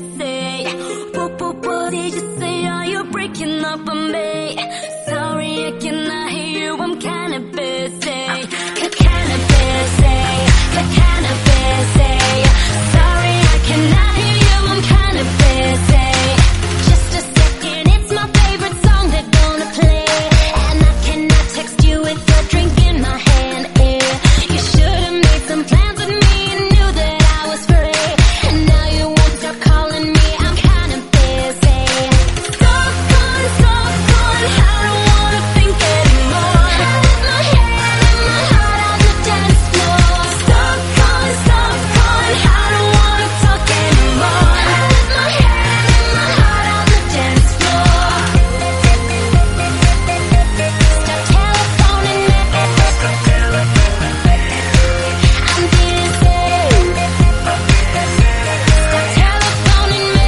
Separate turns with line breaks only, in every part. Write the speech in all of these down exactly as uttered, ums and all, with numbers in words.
busy. What, what, what did you say? Are you breaking up on me? Sorry, I cannot hear you, I'm kinda busy. Kinda busy, kinda busy. Sorry, I cannot hear you, I'm kinda busy. Just a second, it's my favorite song they're gonna play. And I cannot text you with a drink in my hand, yeah. You should've made some plans with me and knew that I was free. And now you won't stop calling me, I'm kinda busy. Stop calling, stop calling, I don't wanna think anymore. With my hand in my heart on the dance floor. Stop calling, stop calling, I don't wanna talk anymore. With my hand in my heart on the dance floor. Stop telephoning me, I'm busy. Stop telephoning me.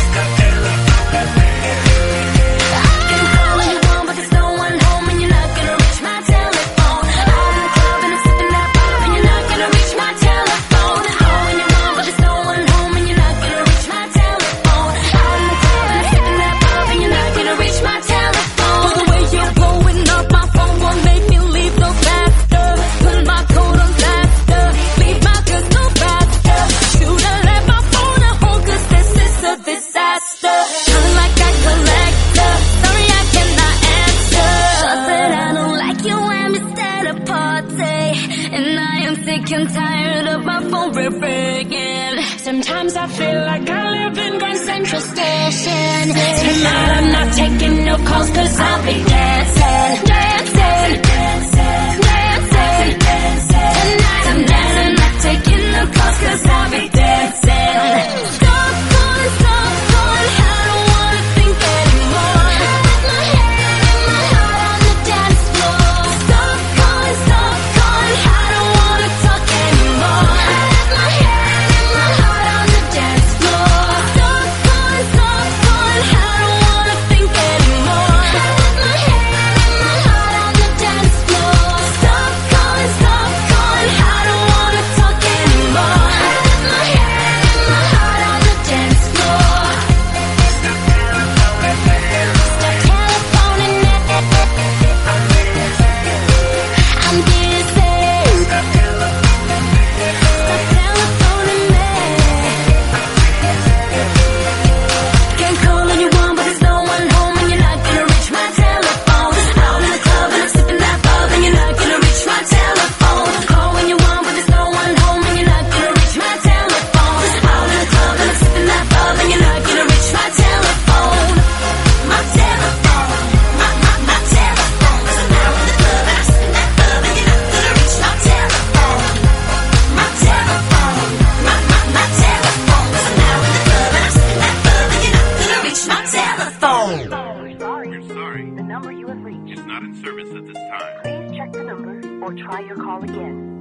I'm calling you on, but there's no one home and you're not gonna reach my telephone. Out in the club and I'm sipping that bottle and you're not gonna reach my telephone. Calling you on, but there's no one home and you're not gonna reach my telephone. Out in the club and I'm sipping that bottle and you're not gonna reach my telephone. The way you're blowing up my phone won't make me leave no faster. Put my code on faster, leave my goods no faster. Should've left my phone at home 'cause this is a disaster. Feeling like a collector, sorry I cannot answer. But I don't like you when we start a party. And I am sick and tired of my phone ringing. Sometimes I feel like I live in Grand Central Station. Tonight I'm not taking no calls 'cause I'll be dancing, dancing, dancing, dancing, dancing. Tonight I'm dancing, not taking no calls 'cause I'll be dancing. Stop calling, stop calling, I don't wanna think anymore. With my hand in my heart on the dance floor. Stop calling, stop calling, I don't wanna talk anymore. With my hand in my heart on the dance floor. Stop calling, stop calling, I don't wanna think anymore. With my hand in my heart on the dance floor. Stop calling, stop calling, I don't wanna talk anymore. With my hand in my heart on the dance floor. Stop telephoning me, I'm busy. Stop telephoning me. Can't call anyone, but there's no one home and you're not gonna reach my telephone. Out in the club and I'm sipping that bub and you're not gonna reach my telephone. Call when you want, but there's no one home and you're not gonna reach my telephone. Out in the club and I'm sipping that bub and you're not gonna reach my telephone. My telephone, my, my, my telephone. So now in the club and I'm sipping that bub and you're not gonna reach my telephone. My telephone, my, my, my telephone. So now in the club and I'm sipping that bub and you're not gonna reach my telephone.
We're sorry.
We're sorry.
The number you have reached.
It's not in service at this time.
Please check the number or try your call again.